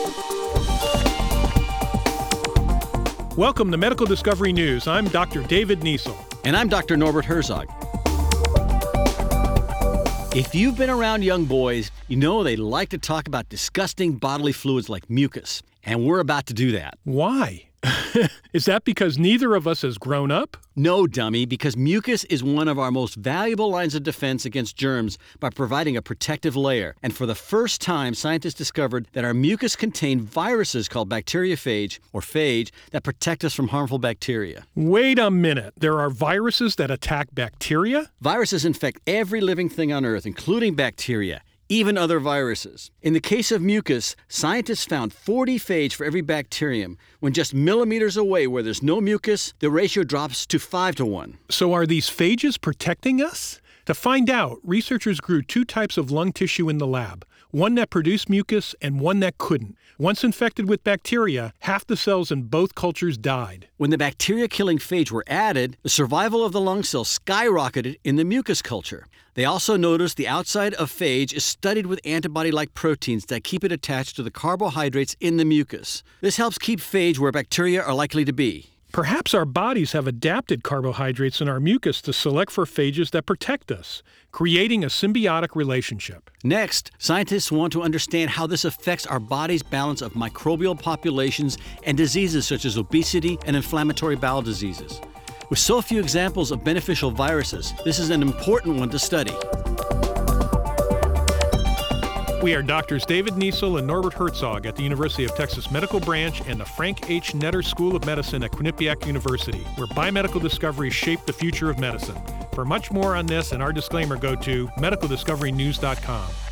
Welcome to Medical Discovery News. I'm Dr. David Niesel. And I'm Dr. Norbert Herzog. If you've been around young boys, you know they like to talk about disgusting bodily fluids like mucus. And we're about to do that. Why? Is that because neither of us has grown up? No, dummy, because mucus is one of our most valuable lines of defense against germs by providing a protective layer. And for the first time, scientists discovered that our mucus contained viruses called bacteriophage, or phage, that protect us from harmful bacteria. Wait a minute. There are viruses that attack bacteria? Viruses infect every living thing on Earth, including bacteria. Even other viruses. In the case of mucus, scientists found 40 phage for every bacterium. When just millimeters away where there's no mucus, the ratio drops to 5-1. So are these phages protecting us? To find out, researchers grew 2 types of lung tissue in the lab, one that produced mucus and one that couldn't. Once infected with bacteria, half the cells in both cultures died. When the bacteria-killing phage were added, the survival of the lung cells skyrocketed in the mucus culture. They also noticed the outside of phage is studded with antibody-like proteins that keep it attached to the carbohydrates in the mucus. This helps keep phage where bacteria are likely to be. Perhaps our bodies have adapted carbohydrates in our mucus to select for phages that protect us, creating a symbiotic relationship. Next, scientists want to understand how this affects our body's balance of microbial populations and diseases such as obesity and inflammatory bowel diseases. With so few examples of beneficial viruses, this is an important one to study. We are Drs. David Niesel and Norbert Herzog at the University of Texas Medical Branch and the Frank H. Netter School of Medicine at Quinnipiac University, where biomedical discoveries shape the future of medicine. For much more on this and our disclaimer, go to medicaldiscoverynews.com.